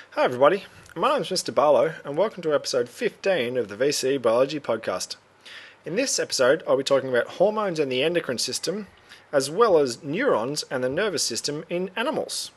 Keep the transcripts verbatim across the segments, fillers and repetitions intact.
Hi everybody, my name is Mister Barlow and welcome to episode fifteen of the V C E Biology Podcast. In this episode I'll be talking about hormones and the endocrine system, as well as neurons and the nervous system in animals.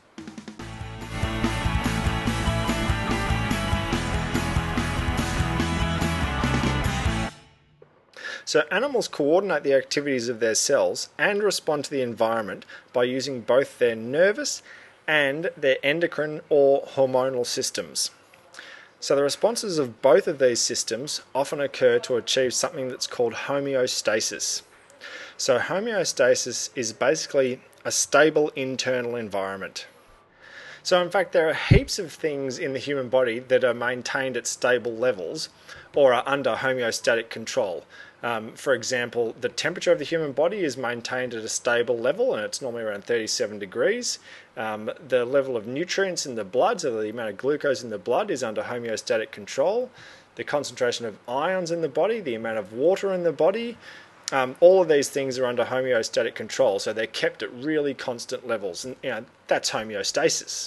So animals coordinate the activities of their cells and respond to the environment by using both their nervous and their endocrine or hormonal systems. So the responses of both of these systems often occur to achieve something that's called homeostasis. So homeostasis is basically a stable internal environment. So in fact there are heaps of things in the human body that are maintained at stable levels or are under homeostatic control. Um, for example, the temperature of the human body is maintained at a stable level and it's normally around thirty-seven degrees. Um, the level of nutrients in the blood, so the amount of glucose in the blood, is under homeostatic control. The concentration of ions in the body, the amount of water in the body, um, all of these things are under homeostatic control, so they're kept at really constant levels, and you know, that's homeostasis.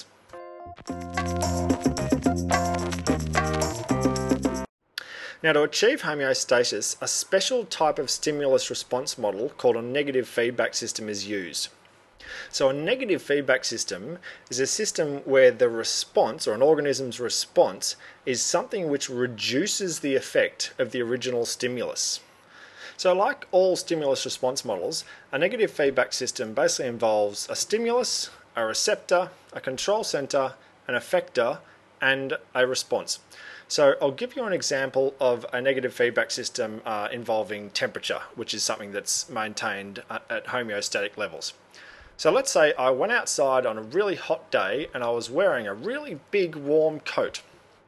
Now, to achieve homeostasis, a special type of stimulus response model called a negative feedback system is used. So a negative feedback system is a system where the response, or an organism's response, is something which reduces the effect of the original stimulus. So like all stimulus response models, a negative feedback system basically involves a stimulus, a receptor, a control center, an effector, and a response. So I'll give you an example of a negative feedback system uh, involving temperature, which is something that's maintained at homeostatic levels. So let's say I went outside on a really hot day and I was wearing a really big warm coat.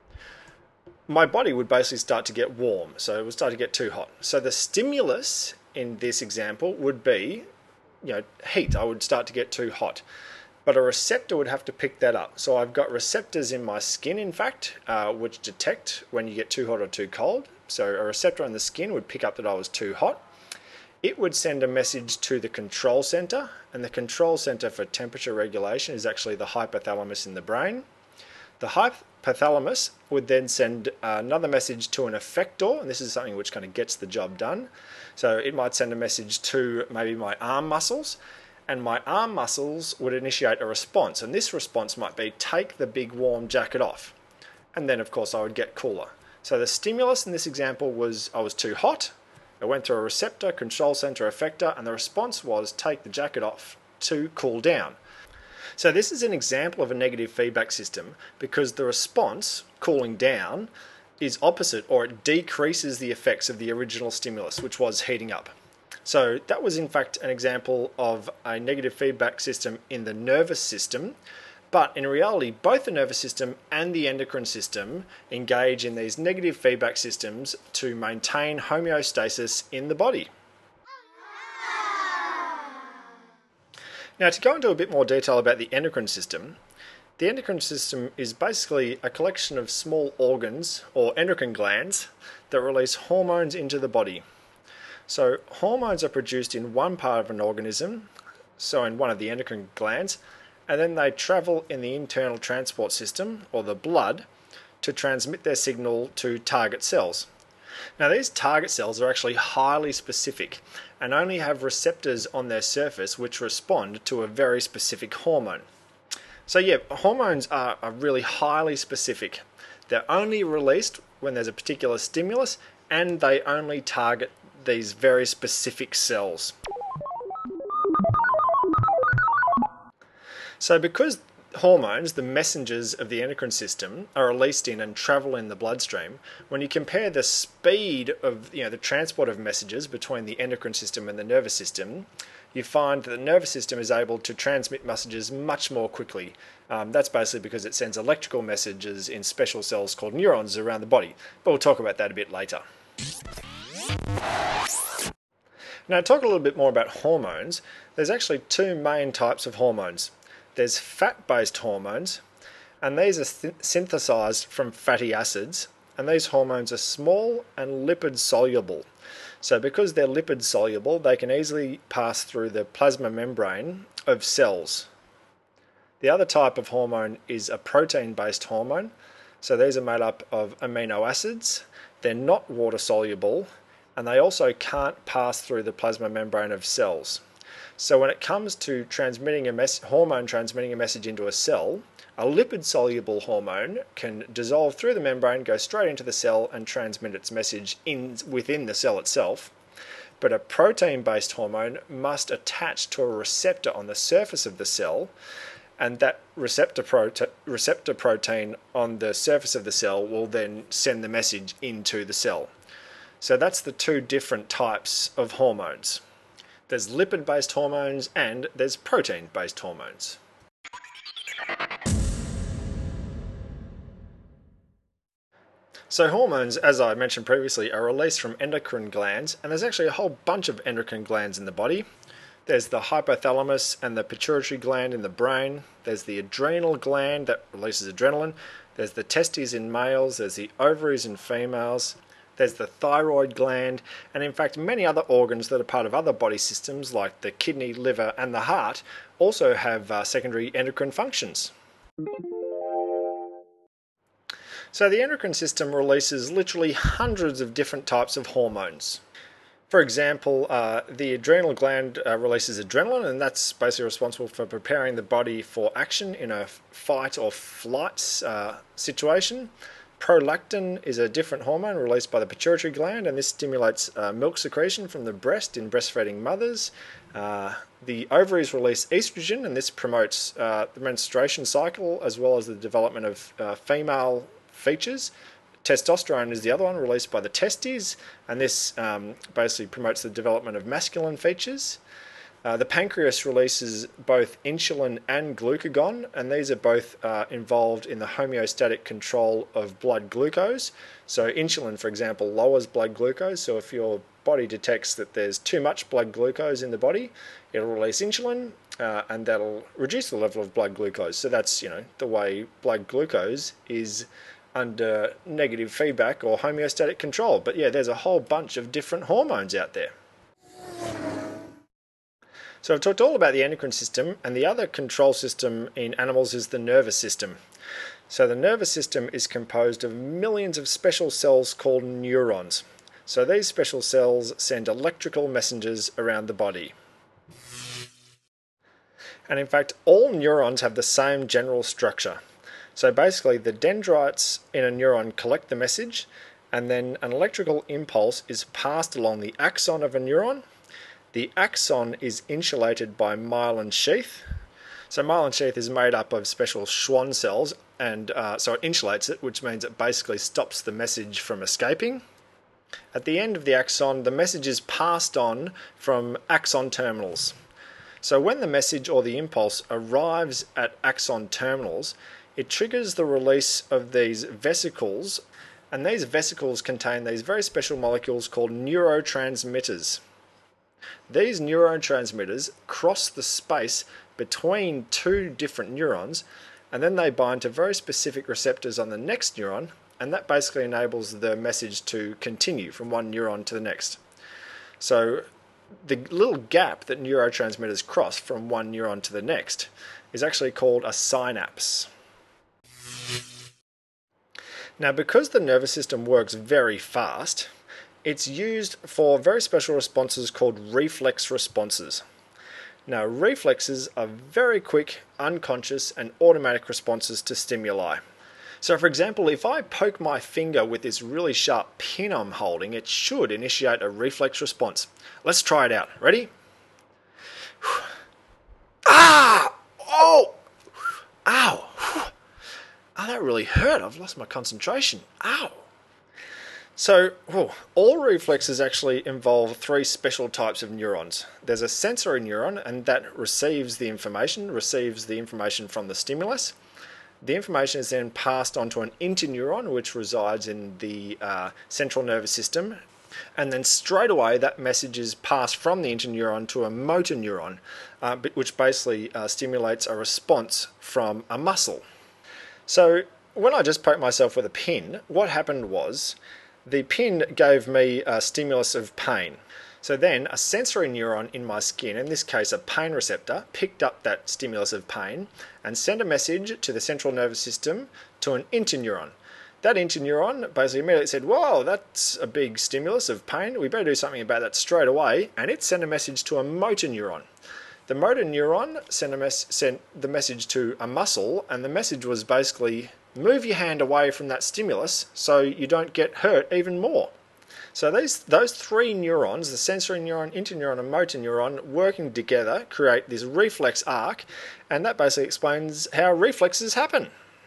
My body would basically start to get warm, so it would start to get too hot. So the stimulus in this example would be, you know, heat. I would start to get too hot. But a receptor would have to pick that up. So I've got receptors in my skin, in fact, uh, which detect when you get too hot or too cold. So a receptor on the skin would pick up that I was too hot. It would send a message to the control center, and the control center for temperature regulation is actually the hypothalamus in the brain. The hypothalamus would then send another message to an effector, and this is something which kind of gets the job done. So it might send a message to maybe my arm muscles, and my arm muscles would initiate a response, and this response might be take the big warm jacket off, and then of course I would get cooler. So the stimulus in this example was I was too hot. It went to a receptor, control center, effector, and the response was take the jacket off to cool down. So this is an example of a negative feedback system because the response, cooling down, is opposite, or it decreases the effects of the original stimulus, which was heating up. So that was in fact an example of a negative feedback system in the nervous system, but in reality both the nervous system and the endocrine system engage in these negative feedback systems to maintain homeostasis in the body. Now, to go into a bit more detail about the endocrine system, the endocrine system is basically a collection of small organs or endocrine glands that release hormones into the body. So hormones are produced in one part of an organism, so in one of the endocrine glands, and then they travel in the internal transport system, or the blood, to transmit their signal to target cells. Now these target cells are actually highly specific and only have receptors on their surface which respond to a very specific hormone. So yeah, hormones are, are really highly specific. They're only released when there's a particular stimulus, and they only target these very specific cells. So because hormones, the messengers of the endocrine system, are released in and travel in the bloodstream, when you compare the speed of you know the transport of messages between the endocrine system and the nervous system, you find that the nervous system is able to transmit messages much more quickly. Um, that's basically because it sends electrical messages in special cells called neurons around the body, but we'll talk about that a bit later. Now, to talk a little bit more about hormones, there's actually two main types of hormones. There's fat-based hormones, and these are th- synthesized from fatty acids, and these hormones are small and lipid-soluble. So because they're lipid-soluble, they can easily pass through the plasma membrane of cells. The other type of hormone is a protein-based hormone. So these are made up of amino acids. They're not water soluble, and they also can't pass through the plasma membrane of cells. So when it comes to transmitting a mes- hormone transmitting a message into a cell, a lipid-soluble hormone can dissolve through the membrane, go straight into the cell, and transmit its message in within the cell itself. But a protein-based hormone must attach to a receptor on the surface of the cell, and that receptor, prote- receptor protein on the surface of the cell will then send the message into the cell. So that's the two different types of hormones. There's lipid-based hormones and there's protein-based hormones. So hormones, as I mentioned previously, are released from endocrine glands, and there's actually a whole bunch of endocrine glands in the body. There's the hypothalamus and the pituitary gland in the brain. There's the adrenal gland that releases adrenaline. There's the testes in males. There's the ovaries in females. There's the thyroid gland, and in fact many other organs that are part of other body systems like the kidney, liver and the heart also have uh, secondary endocrine functions. So the endocrine system releases literally hundreds of different types of hormones. For example, uh, the adrenal gland uh, releases adrenaline, and that's basically responsible for preparing the body for action in a fight or flight uh, situation. Prolactin is a different hormone released by the pituitary gland, and this stimulates uh, milk secretion from the breast in breastfeeding mothers. Uh, the ovaries release estrogen, and this promotes uh, the menstruation cycle as well as the development of uh, female features. Testosterone is the other one, released by the testes, and this um, basically promotes the development of masculine features. Uh, the pancreas releases both insulin and glucagon, and these are both uh, involved in the homeostatic control of blood glucose. So insulin, for example, lowers blood glucose. So if your body detects that there's too much blood glucose in the body, it'll release insulin, uh, and that'll reduce the level of blood glucose. So that's, you know, the way blood glucose is under negative feedback or homeostatic control. But yeah, there's a whole bunch of different hormones out there. So I've talked all about the endocrine system, and the other control system in animals is the nervous system. So the nervous system is composed of millions of special cells called neurons. So these special cells send electrical messengers around the body. And in fact, all neurons have the same general structure. So basically, the dendrites in a neuron collect the message, and then an electrical impulse is passed along the axon of a neuron. The axon is insulated by myelin sheath. So myelin sheath is made up of special Schwann cells, and uh, so it insulates it, which means it basically stops the message from escaping. At the end of the axon, the message is passed on from axon terminals. So when the message or the impulse arrives at axon terminals, it triggers the release of these vesicles, and these vesicles contain these very special molecules called neurotransmitters. These neurotransmitters cross the space between two different neurons, and then they bind to very specific receptors on the next neuron, and that basically enables the message to continue from one neuron to the next. So the little gap that neurotransmitters cross from one neuron to the next is actually called a synapse. Now, because the nervous system works very fast, it's used for very special responses called reflex responses. Now, reflexes are very quick, unconscious, and automatic responses to stimuli. So, for example, if I poke my finger with this really sharp pin I'm holding, it should initiate a reflex response. Let's try it out. Ready? Ah! Oh! Ow! Oh, that really hurt. I've lost my concentration. Ow! So, oh, all reflexes actually involve three special types of neurons. There's a sensory neuron, and that receives the information, receives the information from the stimulus. The information is then passed on to an interneuron, which resides in the uh, central nervous system, and then straight away that message is passed from the interneuron to a motor neuron, uh, which basically uh, stimulates a response from a muscle. So when I just poked myself with a pin, what happened was the pin gave me a stimulus of pain. So then a sensory neuron in my skin, in this case a pain receptor, picked up that stimulus of pain and sent a message to the central nervous system to an interneuron. That interneuron basically immediately said, whoa, that's a big stimulus of pain, we better do something about that straight away, and it sent a message to a motor neuron. The motor neuron sent, a mes- sent the message to a muscle, and the message was basically, move your hand away from that stimulus so you don't get hurt even more. So these, those three neurons, the sensory neuron, interneuron and motor neuron, working together create this reflex arc, and that basically explains how reflexes happen.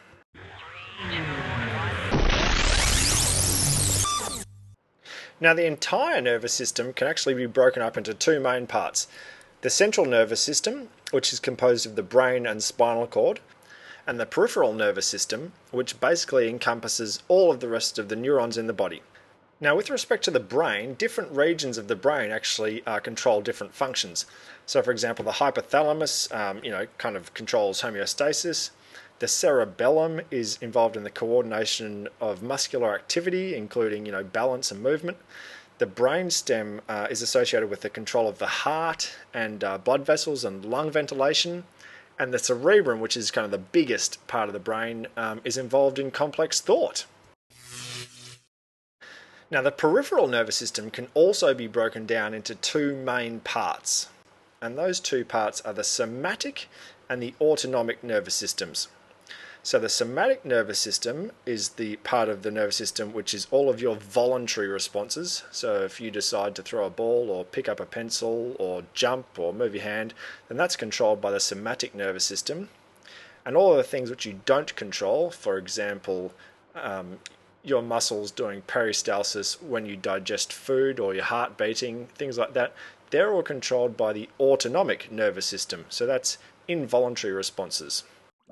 Now the entire nervous system can actually be broken up into two main parts. The central nervous system, which is composed of the brain and spinal cord, and the peripheral nervous system, which basically encompasses all of the rest of the neurons in the body. Now, with respect to the brain, different regions of the brain actually uh, control different functions. So, for example, the hypothalamus, um, you know, kind of controls homeostasis. The cerebellum is involved in the coordination of muscular activity, including, you know, balance and movement. The brainstem uh, is associated with the control of the heart and uh, blood vessels and lung ventilation. And the cerebrum, which is kind of the biggest part of the brain, um, is involved in complex thought. Now, the peripheral nervous system can also be broken down into two main parts, and those two parts are the somatic and the autonomic nervous systems. So the somatic nervous system is the part of the nervous system which is all of your voluntary responses. So if you decide to throw a ball or pick up a pencil or jump or move your hand, then that's controlled by the somatic nervous system. And all of the things which you don't control, for example, um, your muscles doing peristalsis when you digest food or your heart beating, things like that, they're all controlled by the autonomic nervous system. So that's involuntary responses.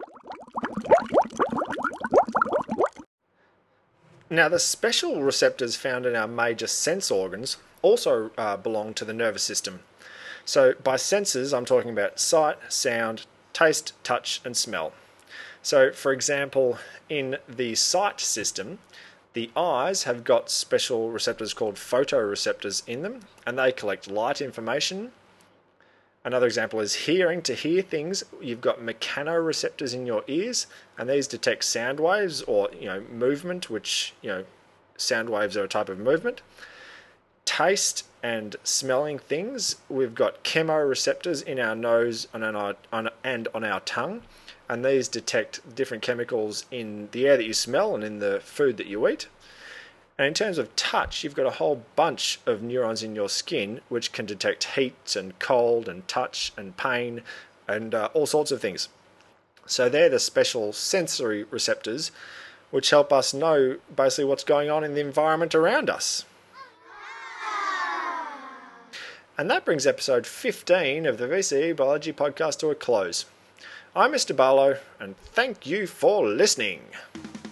Now, the special receptors found in our major sense organs also uh, belong to the nervous system. So by senses, I'm talking about sight, sound, taste, touch, and smell. So, for example, in the sight system, the eyes have got special receptors called photoreceptors in them, and they collect light information. Another example is hearing. To hear things, you've got mechanoreceptors in your ears, and these detect sound waves or, you know, movement, which, you know, sound waves are a type of movement. Taste and smelling things, we've got chemoreceptors in our nose and on our, on, and on our tongue, and these detect different chemicals in the air that you smell and in the food that you eat. And in terms of touch, you've got a whole bunch of neurons in your skin which can detect heat and cold and touch and pain and uh, all sorts of things. So they're the special sensory receptors which help us know basically what's going on in the environment around us. And that brings episode fifteen of the V C E Biology Podcast to a close. I'm Mister Barlow, and thank you for listening.